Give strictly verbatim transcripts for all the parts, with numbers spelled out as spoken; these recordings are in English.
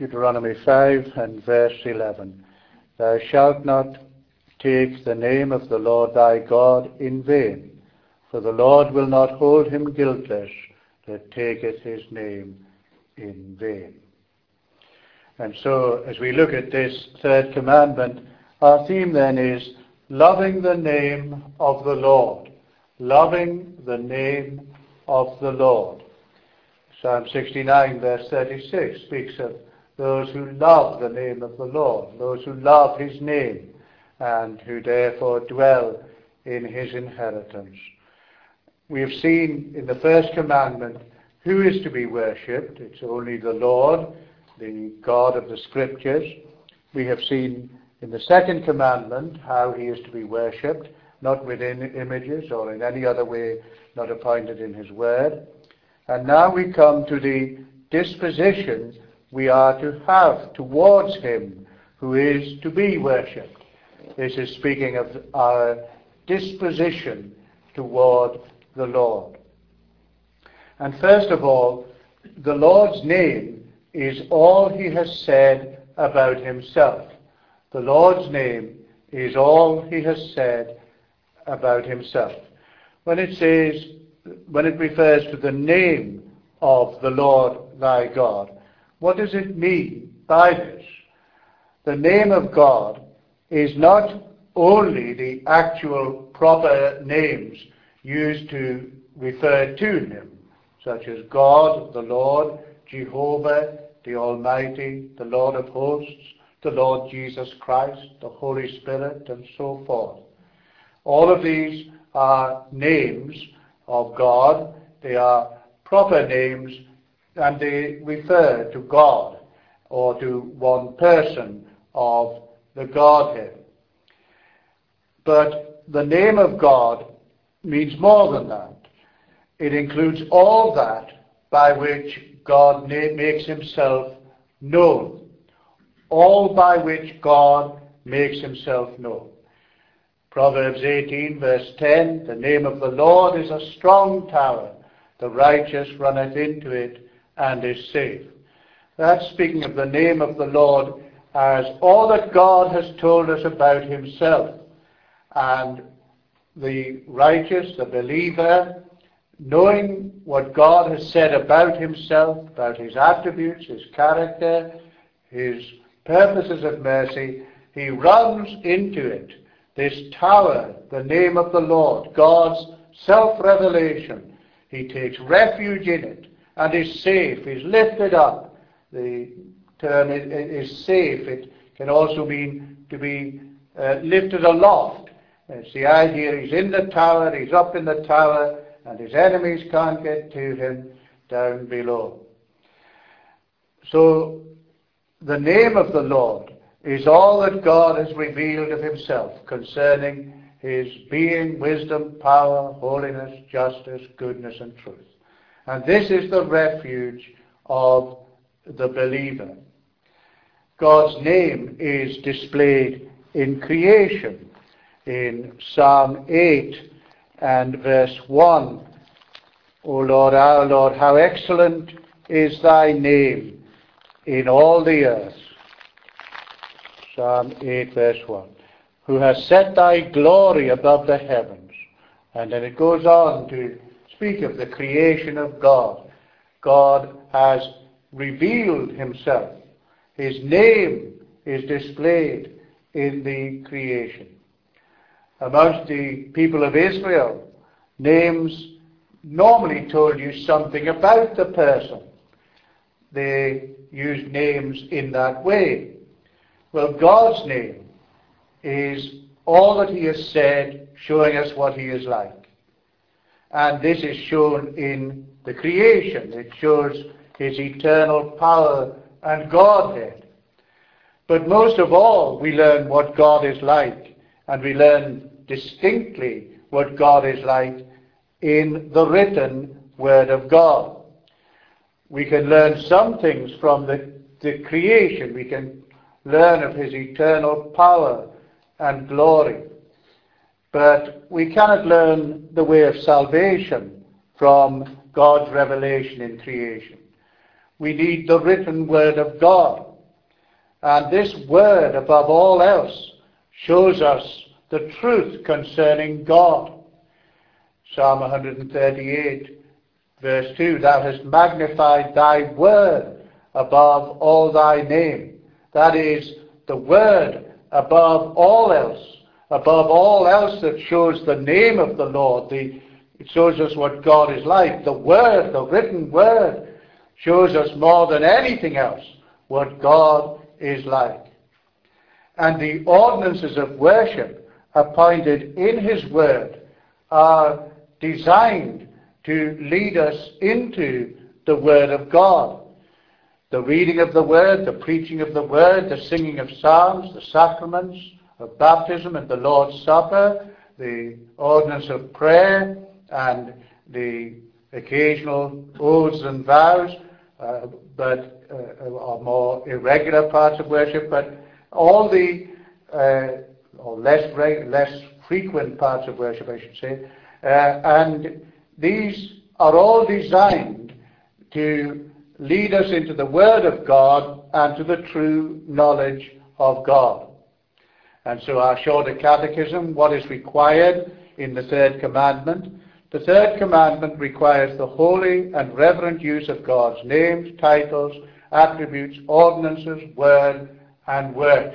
Deuteronomy five and verse eleven. Thou shalt not take the name of the Lord thy God in vain, for the Lord will not hold him guiltless that taketh his name in vain. And so, as we look at this third commandment, our theme then is loving the name of the Lord. Loving the name of the Lord. Psalm sixty-nine verse thirty-six speaks of those who love the name of the Lord, those who love his name, and who therefore dwell in his inheritance. We have seen in the first commandment who is to be worshipped. It's only the Lord, the God of the Scriptures. We have seen in the second commandment how he is to be worshipped, not within images or in any other way not appointed in his word. And now we come to the disposition we are to have towards him who is to be worshipped. This is speaking of our disposition toward the Lord. And first of all, the Lord's name is all he has said about himself. The Lord's name is all he has said about himself. When it says, when it refers to the name of the Lord thy God, what does it mean by this? The name of God is not only the actual proper names used to refer to him, such as God, the Lord, Jehovah, the Almighty, the Lord of hosts, the Lord Jesus Christ, the Holy Spirit, and so forth. All of these are names of God. They are proper names, and they refer to God or to one person of the Godhead. But the name of God means more than that. It includes all that by which God na- makes himself known. All by which God makes himself known. Proverbs eighteen verse ten, the name of the Lord is a strong tower. The righteous runneth into it and is safe. That's speaking of the name of the Lord as all that God has told us about himself. And the righteous, the believer, knowing what God has said about himself, about his attributes, his character, his purposes of mercy, he runs into it. This tower, the name of the Lord, God's self-revelation. He takes refuge in it and is safe, is lifted up. The term is safe. It can also mean to be uh, lifted aloft. It's the idea he's in the tower, he's up in the tower, and his enemies can't get to him down below. So, the name of the Lord is all that God has revealed of himself concerning his being, wisdom, power, holiness, justice, goodness, and truth. And this is the refuge of the believer. God's name is displayed in creation. In Psalm eight and verse one, O Lord, our Lord, how excellent is thy name in all the earth. Psalm eight verse one. Who has set thy glory above the heavens. And then it goes on to speak of the creation of God. God has revealed himself. His name is displayed in the creation. Amongst the people of Israel, names normally told you something about the person. They used names in that way. Well, God's name is all that he has said, showing us what he is like. And this is shown in the creation. It shows his eternal power and Godhead. But most of all, we learn what God is like, and we learn distinctly what God is like in the written Word of God. We can learn some things from the, the creation. We can learn of his eternal power and glory. But we cannot learn the way of salvation from God's revelation in creation. We need the written Word of God. And this word, above all else, shows us the truth concerning God. Psalm one thirty-eight, verse two, Thou hast magnified thy word above all thy name. That is, the word above all else, above all else that shows the name of the Lord. The, it shows us what God is like. The word, the written word, shows us more than anything else what God is like. And the ordinances of worship appointed in his word are designed to lead us into the word of God. The reading of the word, the preaching of the word, the singing of psalms, the sacraments of baptism and the Lord's Supper, the ordinance of prayer, and the occasional oaths and vows, uh, but uh, are more irregular parts of worship, but all the uh, or less reg- less frequent parts of worship, I should say, uh, and these are all designed to lead us into the Word of God and to the true knowledge of God. And so our shorter catechism, what is required in the third commandment? The third commandment requires the holy and reverent use of God's names, titles, attributes, ordinances, word, and works.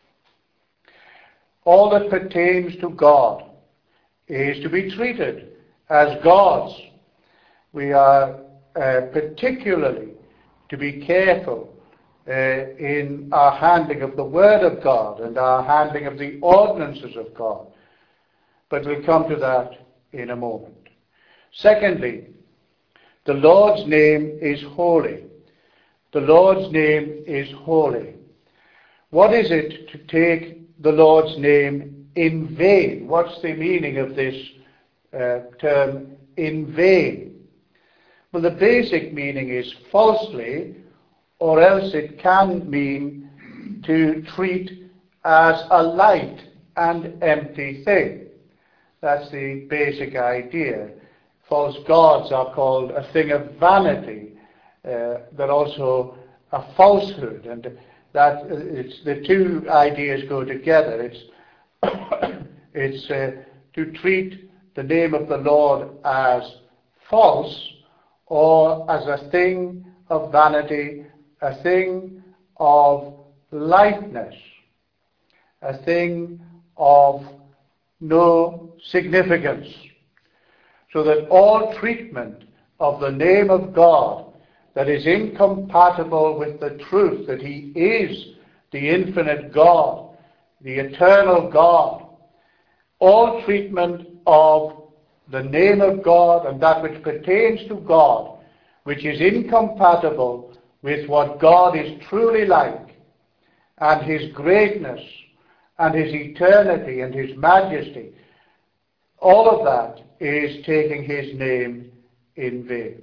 All that pertains to God is to be treated as God's. We are uh, particularly to be careful uh, in our handling of the Word of God and our handling of the ordinances of God. But we'll come to that in a moment. Secondly, the Lord's name is holy. The Lord's name is holy. What is it to take the Lord's name in vain? What's the meaning of this uh, term, in vain? Well, the basic meaning is falsely, or else it can mean to treat as a light and empty thing. That's the basic idea. False gods are called a thing of vanity, uh, but also a falsehood, and that it's the two ideas go together. It's it's uh, to treat the name of the Lord as false, or as a thing of vanity, a thing of lightness, a thing of no significance. So that all treatment of the name of God that is incompatible with the truth that he is the infinite God, the eternal God, all treatment of the name of God and that which pertains to God, which is incompatible with what God is truly like, and his greatness, and his eternity, and his majesty, all of that is taking his name in vain.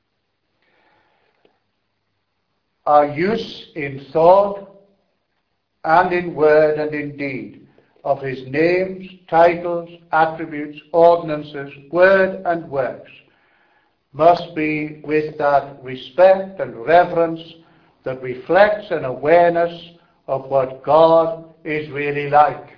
Our use in thought and in word and in deed of his names, titles, attributes, ordinances, word and works must be with that respect and reverence that reflects an awareness of what God is really like.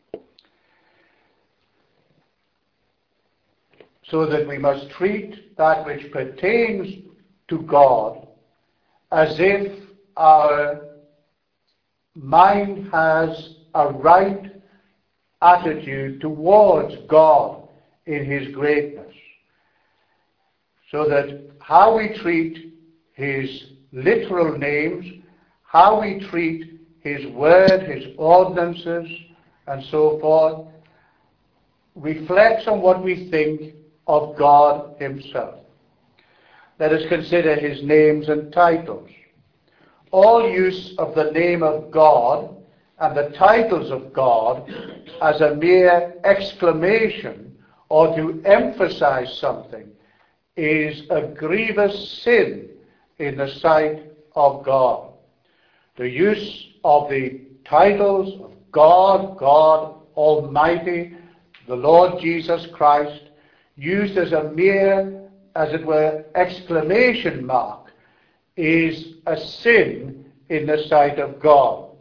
So that we must treat that which pertains to God as if our mind has a right attitude towards God in his greatness. So that how we treat his literal names, how we treat his word, his ordinances, and so forth, reflects on what we think of God himself. Let us consider his names and titles. All use of the name of God and the titles of God as a mere exclamation or to emphasize something is a grievous sin in the sight of God. The use of the titles of God, God Almighty, the Lord Jesus Christ, used as a mere, as it were, exclamation mark, is a sin in the sight of God.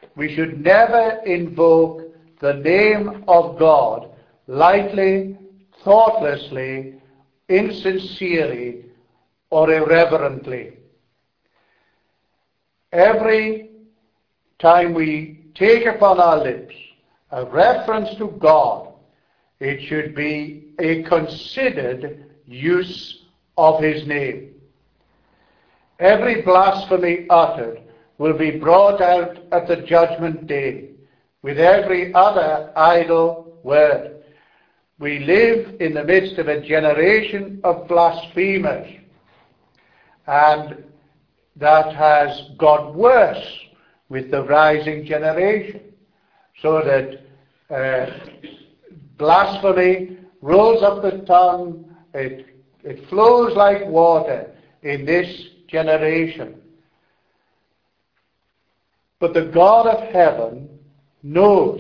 We should never invoke the name of God lightly, thoughtlessly, insincerely, or irreverently. Every time we take upon our lips a reference to God, it should be a considered use of his name. Every blasphemy uttered will be brought out at the judgment day with every other idle word. We live in the midst of a generation of blasphemers, and that has got worse with the rising generation, so that uh, blasphemy rolls up the tongue, it, it flows like water in this generation. But the God of heaven knows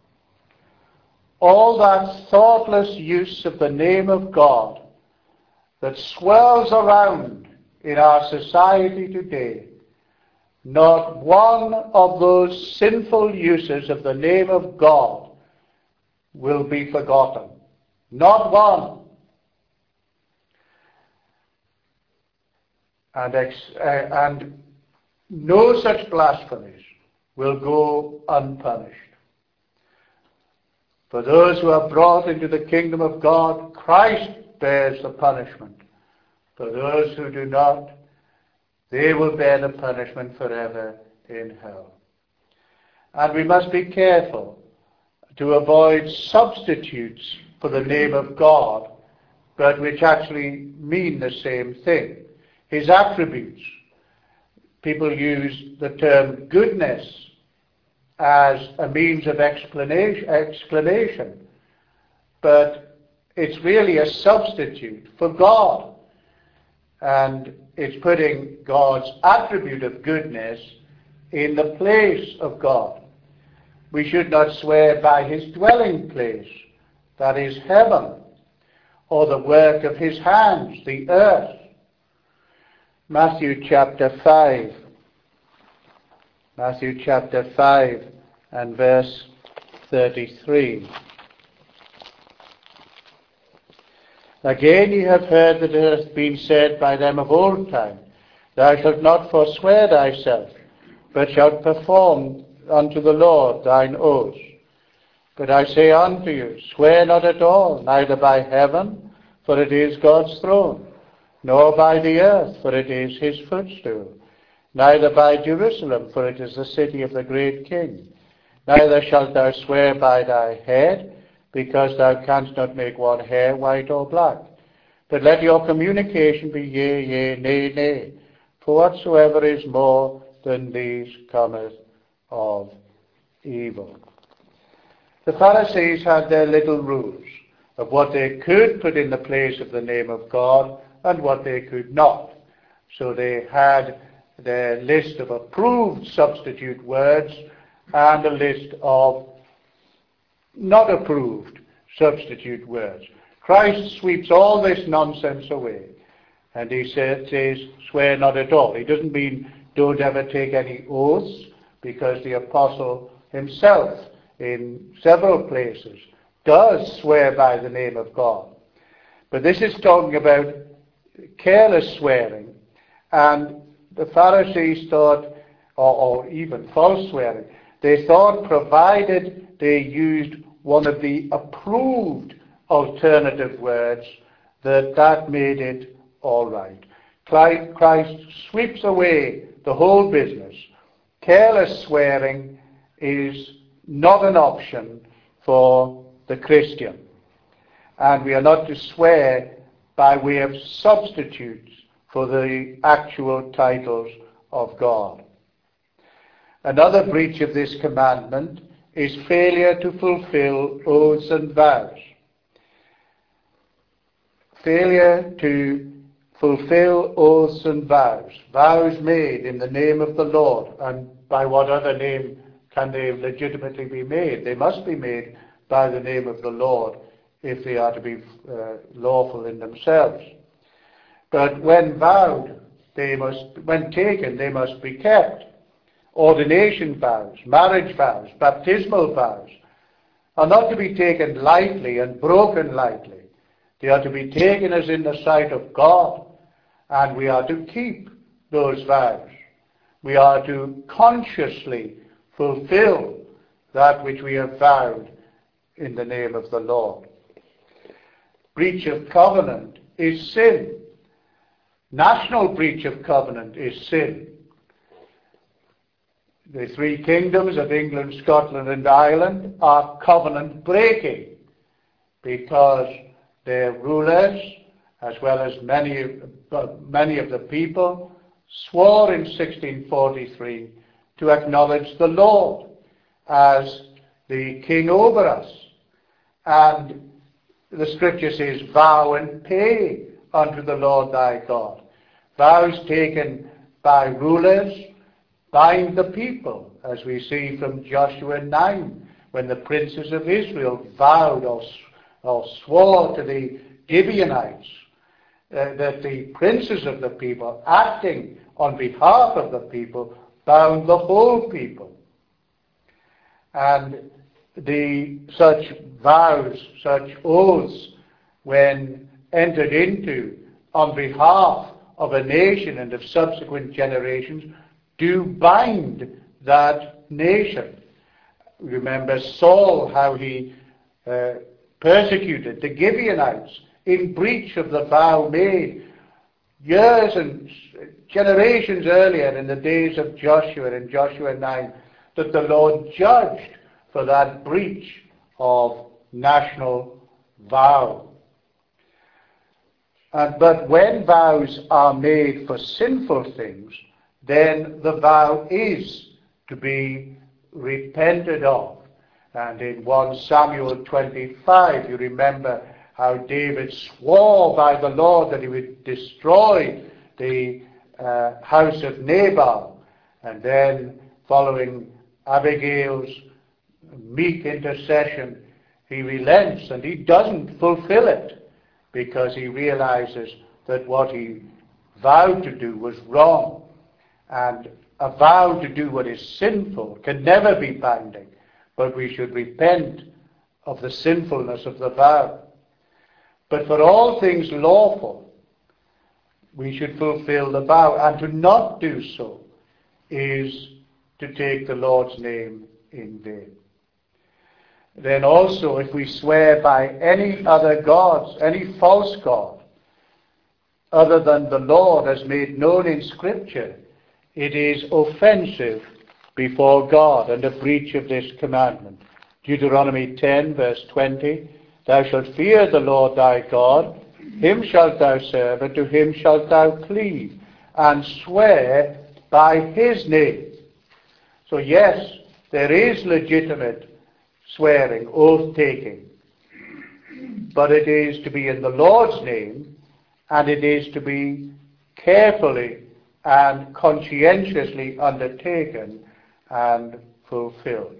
all that thoughtless use of the name of God that swirls around in our society today. Not one of those sinful uses of the name of God will be forgotten. Not one. And, ex- uh, and no such blasphemies will go unpunished. For those who are brought into the kingdom of God, Christ bears the punishment. For those who do not, they will bear the punishment forever in hell. And we must be careful to avoid substitutes for the name of God, but which actually mean the same thing. His attributes. People use the term goodness as a means of explanation, exclamation, but it's really a substitute for God. And it's putting God's attribute of goodness in the place of God. We should not swear by his dwelling place, that is heaven, or the work of his hands, the earth. Matthew chapter five. Matthew chapter five and verse thirty-three. Again ye have heard that it hath been said by them of old time, Thou shalt not forswear thyself, but shalt perform unto the Lord thine oaths. But I say unto you, swear not at all, neither by heaven, for it is God's throne, nor by the earth, for it is his footstool, neither by Jerusalem, for it is the city of the great King. Neither shalt thou swear by thy head, because thou canst not make one hair white or black. But let your communication be yea, yea, nay, nay. For whatsoever is more than these cometh of evil. The Pharisees had their little rules of what they could put in the place of the name of God and what they could not. So they had their list of approved substitute words and a list of not approved substitute words. Christ sweeps all this nonsense away, and he says, says, swear not at all. He doesn't mean don't ever take any oaths, because the apostle himself in several places does swear by the name of God. But this is talking about careless swearing, and the Pharisees thought, or, or even false swearing, they thought provided they used one of the approved alternative words, that that made it all right. Christ sweeps away the whole business. Careless swearing is not an option for the Christian. And we are not to swear by way of substitutes for the actual titles of God. Another breach of this commandment is failure to fulfill oaths and vows. Failure to fulfill oaths and vows. Vows made in the name of the Lord. And by what other name can they legitimately be made? They must be made by the name of the Lord if they are to be uh, lawful in themselves. But when vowed, they must, when taken, they must be kept. ordination vows, marriage vows, baptismal vows, are not to be taken lightly and broken lightly. They are to be taken as in the sight of God, and we are to keep those vows. We are to consciously fulfill that which we have vowed in the name of the Lord. Breach of covenant is sin. National breach of covenant is sin. The three kingdoms of England, Scotland and Ireland are covenant breaking because their rulers, as well as many, uh, many of the people, swore in sixteen forty-three to acknowledge the Lord as the king over us. And the scripture says, vow and pay unto the Lord thy God. Vows taken by rulers bind the people, as we see from Joshua nine, when the princes of Israel vowed or, or swore to the Gibeonites uh, that the princes of the people, acting on behalf of the people, bound the whole people. And the such vows, such oaths, when entered into on behalf of a nation and of subsequent generations, do bind that nation. Remember Saul, how he uh, persecuted the Gibeonites in breach of the vow made years and generations earlier in the days of Joshua, in Joshua nine, that the Lord judged for that breach of national vow. Uh, but when vows are made for sinful things, then the vow is to be repented of. And in First Samuel twenty-five, you remember how David swore by the Lord that he would destroy the uh, house of Nabal. And then, following Abigail's meek intercession, he relents and he doesn't fulfill it because he realizes that what he vowed to do was wrong. And a vow to do what is sinful can never be binding, but we should repent of the sinfulness of the vow. But for all things lawful, we should fulfill the vow, and to not do so is to take the Lord's name in vain. Then also, if we swear by any other gods, any false god, other than the Lord as made known in Scripture, it is offensive before God and a breach of this commandment. Deuteronomy ten, verse twenty, thou shalt fear the Lord thy God, him shalt thou serve, and to him shalt thou cleave, and swear by his name. So yes, there is legitimate swearing, oath-taking, but it is to be in the Lord's name, and it is to be carefully and conscientiously undertaken and fulfilled.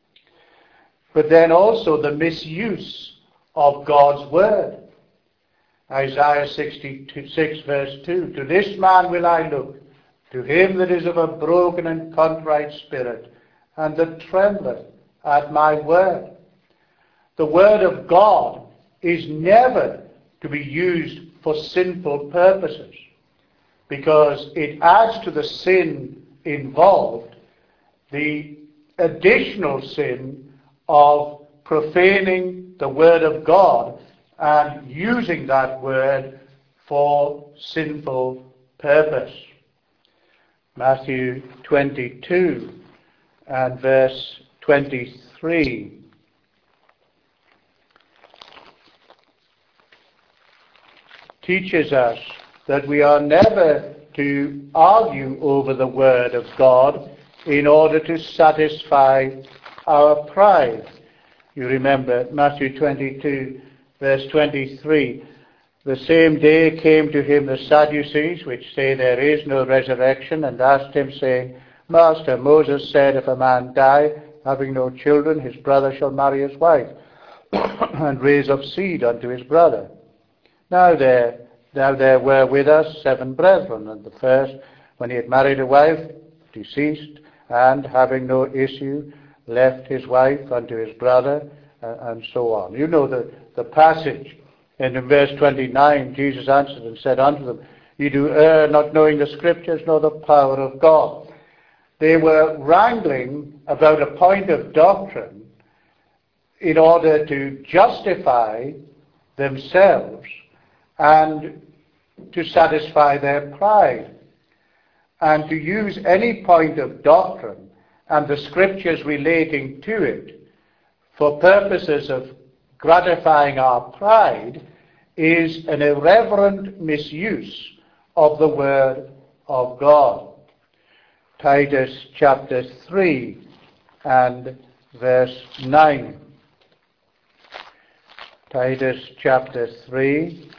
But then also the misuse of God's word. Isaiah sixty-six, verse two, to this man will I look, to him that is of a broken and contrite spirit, and that trembleth at my word. The word of God is never to be used for sinful purposes, because it adds to the sin involved the additional sin of profaning the word of God and using that word for sinful purpose. Matthew twenty-two and verse twenty-three. Teaches us that we are never to argue over the word of God in order to satisfy our pride. You remember Matthew twenty-two, verse twenty-three. The same day came to him the Sadducees, which say there is no resurrection, and asked him, saying, Master, Moses said, if a man die, having no children, his brother shall marry his wife, and raise up seed unto his brother. Now there, now there were with us seven brethren, and the first, when he had married a wife, deceased, and having no issue, left his wife unto his brother, uh, and so on. You know the, the passage. And in verse twenty-nine, Jesus answered and said unto them, Ye do err, not knowing the Scriptures, nor the power of God. They were wrangling about a point of doctrine in order to justify themselves and to satisfy their pride, and to use any point of doctrine and the Scriptures relating to it for purposes of gratifying our pride is an irreverent misuse of the Word of God. Titus chapter three and verse nine. Titus chapter three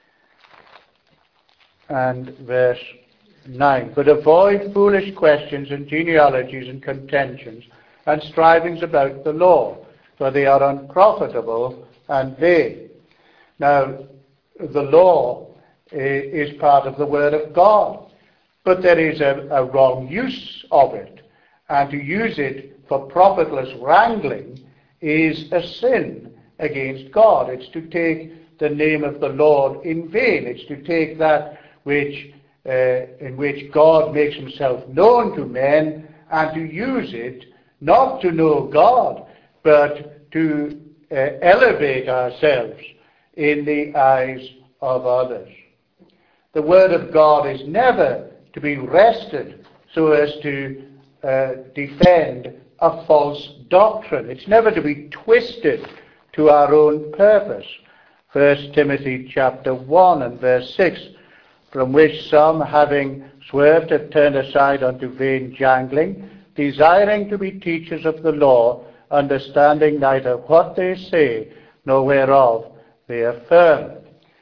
and verse nine. But avoid foolish questions and genealogies and contentions and strivings about the law, for they are unprofitable and vain. Now, the law is part of the Word of God, but there is a, a wrong use of it, and to use it for profitless wrangling is a sin against God. It's to take the name of the Lord in vain. It's to take that which uh, in which God makes himself known to men and to use it not to know God, but to uh, elevate ourselves in the eyes of others. The Word of God is never to be wrested so as to uh, defend a false doctrine. It's never to be twisted to our own purpose. First Timothy chapter one and verse six, from which some, having swerved, have turned aside unto vain jangling, desiring to be teachers of the law, understanding neither what they say, nor whereof they affirm.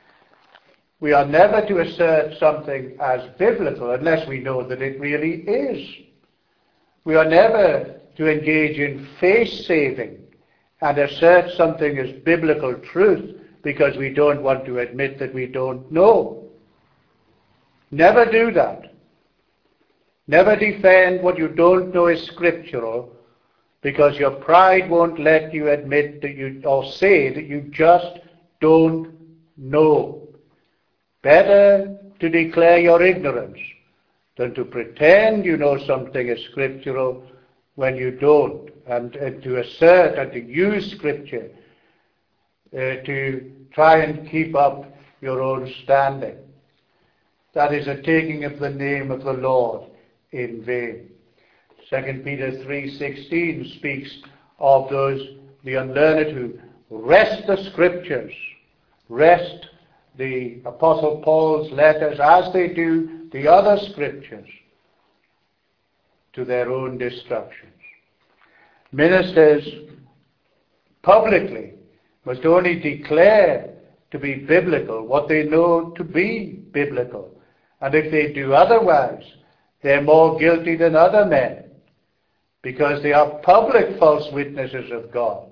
We are never to assert something as biblical unless we know that it really is. We are never to engage in face-saving and assert something as biblical truth because we don't want to admit that we don't know. Never do that. Never defend what you don't know is scriptural because your pride won't let you admit that you, or say that you just don't know. Better to declare your ignorance than to pretend you know something is scriptural when you don't, and, and to assert and to use Scripture uh, to try and keep up your own standing. That is a taking of the name of the Lord in vain. Second Peter three sixteen speaks of those, the unlearned, who wrest the Scriptures, wrest the Apostle Paul's letters, as they do the other Scriptures, to their own destructions. Ministers publicly must only declare to be biblical what they know to be biblical. And if they do otherwise, they're more guilty than other men, because they are public false witnesses of God.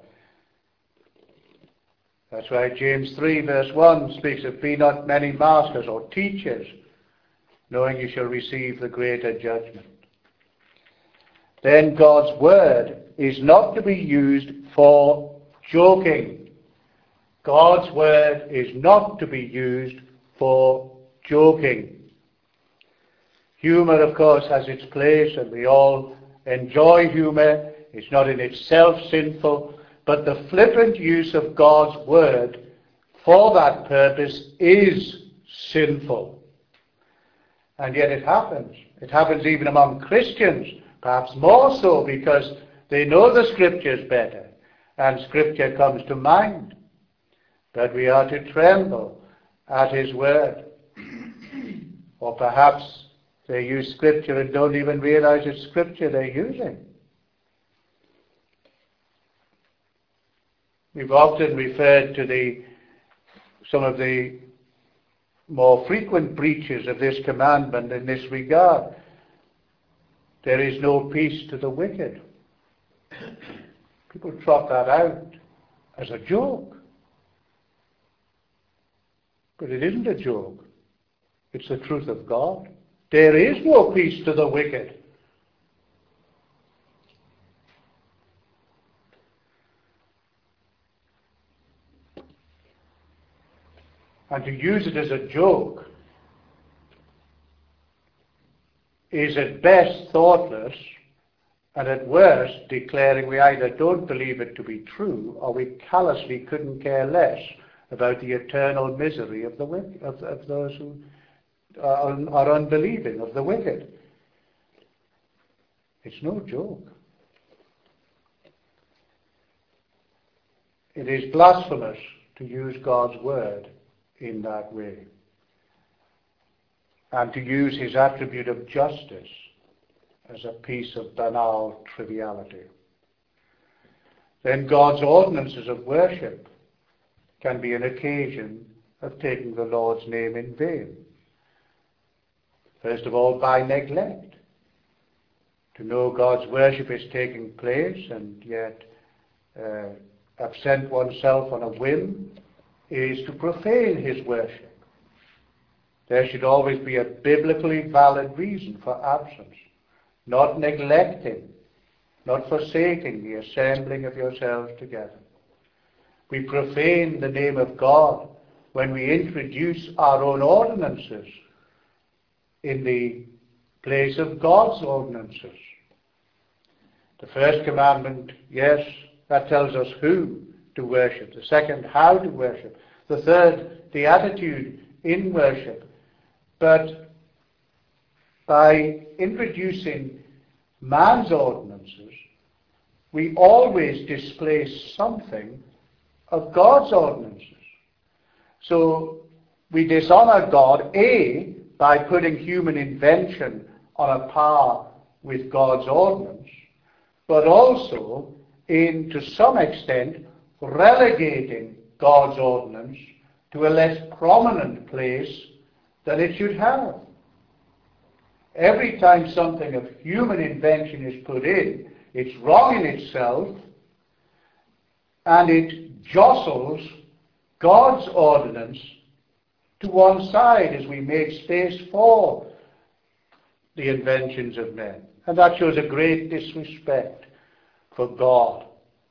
That's why James three verse one speaks of, be not many masters or teachers, knowing you shall receive the greater judgment. Then God's word is not to be used for joking. God's word is not to be used for joking. Humor, of course, has its place, and we all enjoy humor. It's not in itself sinful, but the flippant use of God's word for that purpose is sinful. And yet it happens. It happens even among Christians, perhaps more so because they know the Scriptures better, and Scripture comes to mind. But we are to tremble at his word. Or perhaps they use Scripture and don't even realize it's Scripture they're using. We've often referred to the some of the more frequent breaches of this commandment in this regard. There is no peace to the wicked. People trot that out as a joke. But it isn't a joke. It's the truth of God. There is no peace to the wicked. And to use it as a joke is at best thoughtless, and at worst declaring we either don't believe it to be true or we callously couldn't care less about the eternal misery of the wicked, of, of those who are, are unbelieving, of the wicked. It's no joke. It is blasphemous to use God's word in that way, and to use his attribute of justice as a piece of banal triviality. Then God's ordinances of worship can be an occasion of taking the Lord's name in vain. First of all, by neglect. To know God's worship is taking place and yet uh, absent oneself on a whim is to profane his worship. There should always be a biblically valid reason for absence, not neglecting, not forsaking the assembling of yourselves together. We profane the name of God when we introduce our own ordinances in the place of God's ordinances. The first commandment, yes, that tells us who to worship. The second, how to worship. The third, the attitude in worship. But by introducing man's ordinances, we always displace something of God's ordinances. So we dishonor God, A, by putting human invention on a par with God's ordinance, but also in, to some extent, relegating God's ordinance to a less prominent place than it should have. Every time something of human invention is put in, it's wrong in itself, and it jostles God's ordinance to one side as we make space for the inventions of men. And that shows a great disrespect for God.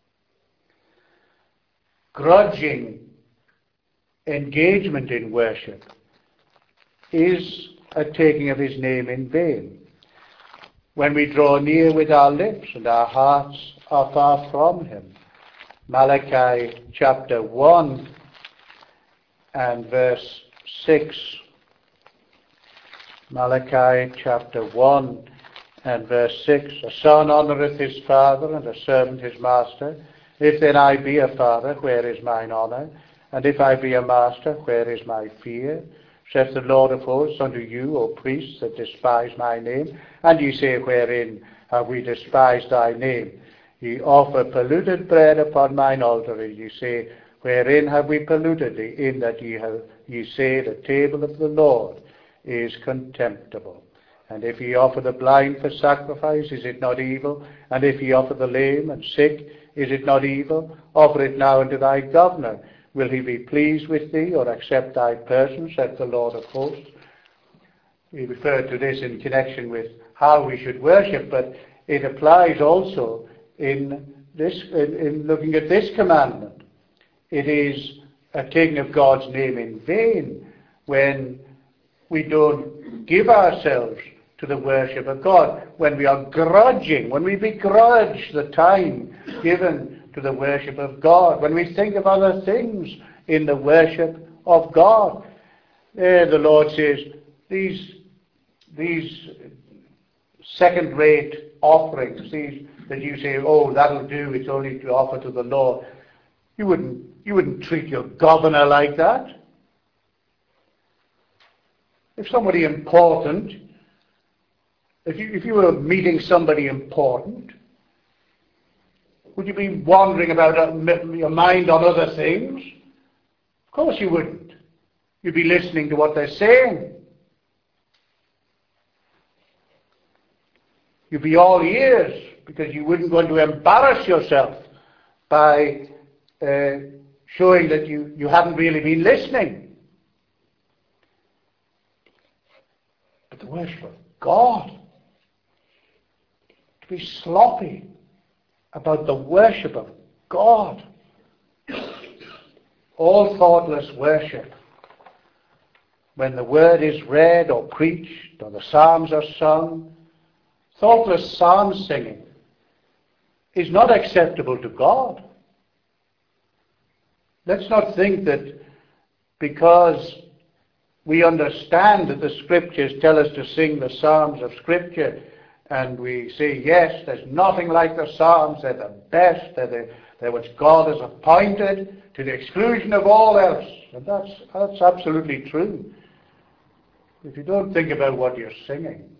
Grudging engagement in worship is a taking of his name in vain. When we draw near with our lips and our hearts are far from him. Malachi chapter one and verse six. Malachi chapter one and verse six. A son honoureth his father, and a servant his master. If then I be a father, where is mine honour? And if I be a master, where is my fear? Saith the Lord of hosts unto you, O priests, that despise my name. And ye say, wherein have we despised thy name? Ye offer polluted bread upon mine altar, and ye say, wherein have we polluted thee? In that ye have, ye say, the table of the Lord is contemptible. And if ye offer the blind for sacrifice, is it not evil? And if ye offer the lame and sick, is it not evil? Offer it now unto thy governor. Will he be pleased with thee, or accept thy person, saith the Lord of hosts? We refer to this in connection with how we should worship, but it applies also in this, in, in looking at this commandment. It is a taking of God's name in vain when we don't give ourselves to the worship of God, when we are grudging, when we begrudge the time given to the worship of God, when we think of other things in the worship of God. There the Lord says, these, these second-rate offerings, these that you say, oh, that'll do, it's only to offer to the Lord. You wouldn't, you wouldn't treat your governor like that. If somebody important, if you, if you were meeting somebody important, would you be wandering about your mind on other things? Of course you wouldn't. You'd be listening to what they're saying. You'd be all ears, because you wouldn't want to embarrass yourself by uh, showing that you, you haven't really been listening. But the worship of God, to be sloppy about the worship of God. All thoughtless worship when the word is read or preached or the psalms are sung, thoughtless psalm singing is not acceptable to God. Let's not think that because we understand that the Scriptures tell us to sing the psalms of Scripture, and we say, yes, there's nothing like the psalms, they're the best, they're, the, they're what God has appointed to the exclusion of all else. And that's, that's absolutely true. If you don't think about what you're singing,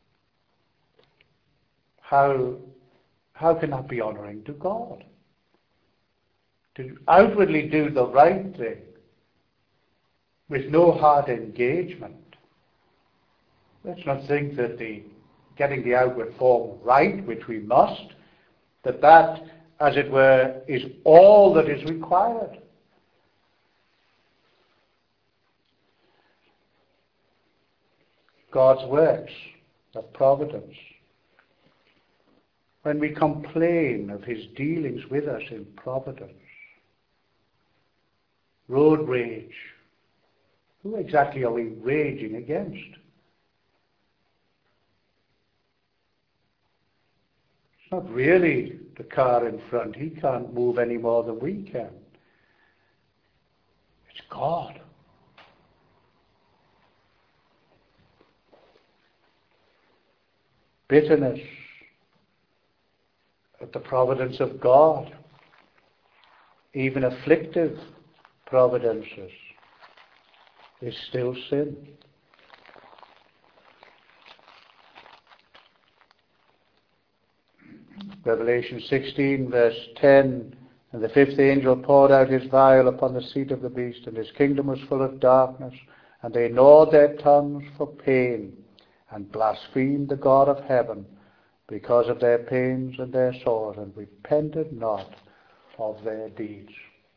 how, how can that be honoring to God? To outwardly do the right thing with no hard engagement. Let's not think that the getting the outward form right, which we must, that that, as it were, is all that is required. God's works of providence. When we complain of his dealings with us in providence, road rage, who exactly are we raging against? It's not really the car in front. He can't move any more than we can. It's God. Bitterness at the providence of God, even afflictive providences, is still sin. Revelation sixteen, verse ten, and the fifth angel poured out his vial upon the seat of the beast, and his kingdom was full of darkness, and they gnawed their tongues for pain, and blasphemed the God of heaven because of their pains and their sores, and repented not of their deeds.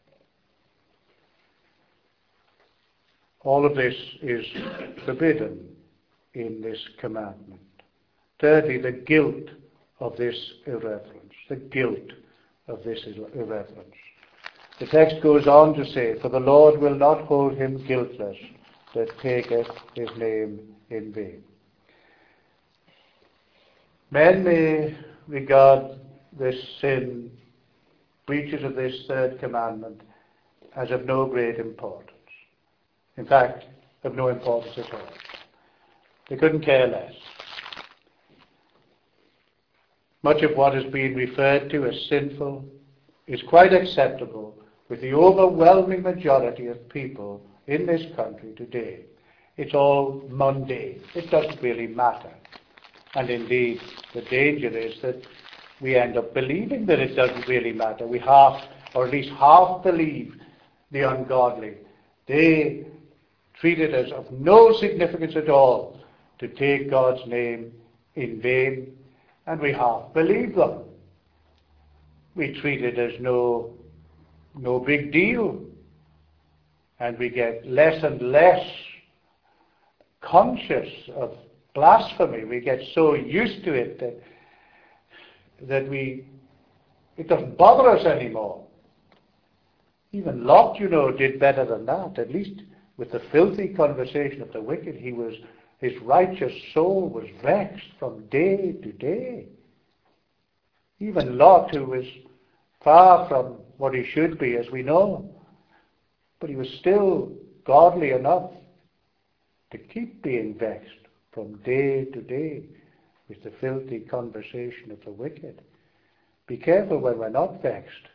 All of this is forbidden in this commandment. Thirdly, the guilt of this irreverence. The guilt of this irreverence. The text goes on to say, "For the Lord will not hold him guiltless that taketh his name in vain." Men may regard this sin, breaches of this third commandment, as of no great importance. In fact, of no importance at all. They couldn't care less. Much of what is being referred to as sinful is quite acceptable with the overwhelming majority of people in this country today. It's all mundane. It doesn't really matter. And indeed, the danger is that we end up believing that it doesn't really matter. We half, or at least half believe the ungodly. They treat it as of no significance at all to take God's name in vain, and we half believe them. We treat it as no, no big deal, and we get less and less conscious of blasphemy. We get so used to it that that we it doesn't bother us anymore. Even Lot, you know, did better than that. At least with the filthy conversation of the wicked, he was his righteous soul was vexed from day to day. Even Lot, who was far from what he should be, as we know, but he was still godly enough to keep being vexed from day to day with the filthy conversation of the wicked. Be careful when we're not vexed.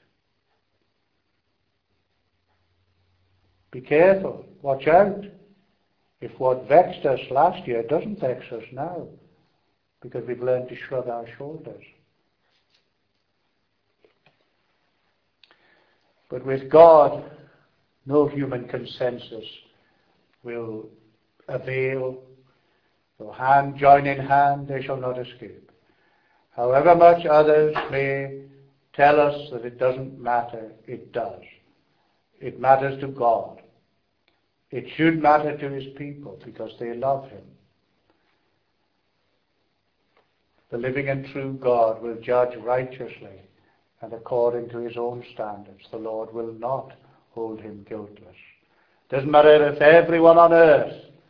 Be careful. Watch out if what vexed us last year doesn't vex us now, because we've learned to shrug our shoulders. But with God, no human consensus will avail. Though hand join in hand, they shall not escape. However much others may tell us that it doesn't matter, it does. It matters to God. It should matter to his people because they love him. The living and true God will judge righteously and according to his own standards. The Lord will not hold him guiltless. Doesn't matter if everyone on earth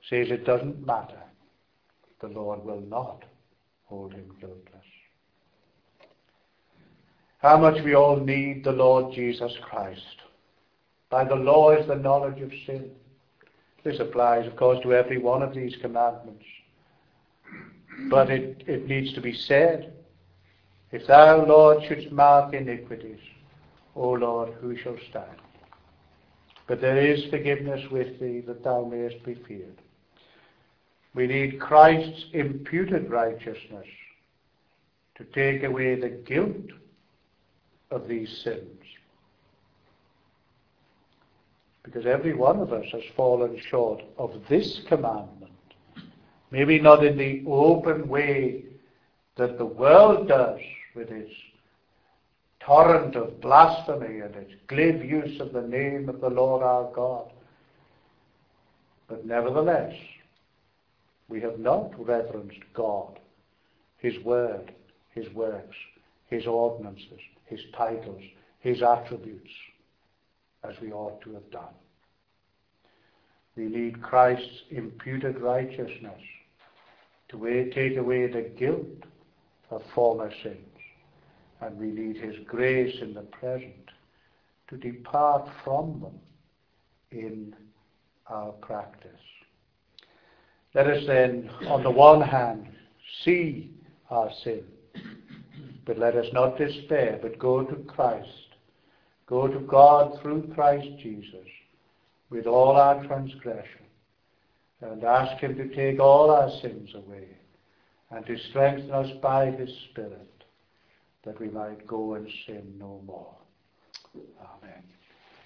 says it doesn't matter. The Lord will not hold him guiltless. How much we all need the Lord Jesus Christ. By the law is the knowledge of sin. This applies, of course, to every one of these commandments. But it, it needs to be said, if thou, Lord, shouldst mark iniquities, O Lord, who shall stand? But there is forgiveness with thee, that thou mayest be feared. We need Christ's imputed righteousness to take away the guilt of these sins. Because every one of us has fallen short of this commandment. Maybe not in the open way that the world does with its torrent of blasphemy and its glib use of the name of the Lord our God. But nevertheless, we have not reverenced God, his word, his works, his ordinances, his titles, his attributes, as we ought to have done. We need Christ's imputed righteousness to take away the guilt of former sins. And we need his grace in the present to depart from them in our practice. Let us then, on the one hand, see our sin, but let us not despair, but go to Christ. Go to God through Christ Jesus with all our transgression and ask him to take all our sins away and to strengthen us by his Spirit that we might go and sin no more.